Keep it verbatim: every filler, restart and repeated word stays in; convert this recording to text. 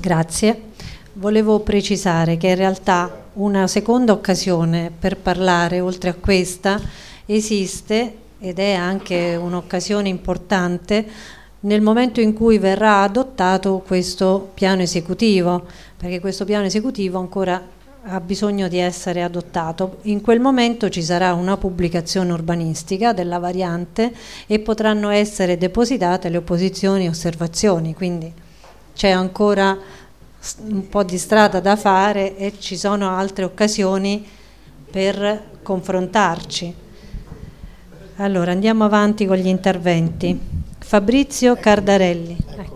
Grazie. Volevo precisare che in realtà una seconda occasione per parlare, oltre a questa, esiste ed è anche un'occasione importante nel momento in cui verrà adottato questo piano esecutivo, perché questo piano esecutivo ancora ha bisogno di essere adottato. In quel momento ci sarà una pubblicazione urbanistica della variante e potranno essere depositate le opposizioni e osservazioni, quindi c'è ancora un po' di strada da fare e ci sono altre occasioni per confrontarci. Allora andiamo avanti con gli interventi. Fabrizio Cardarelli.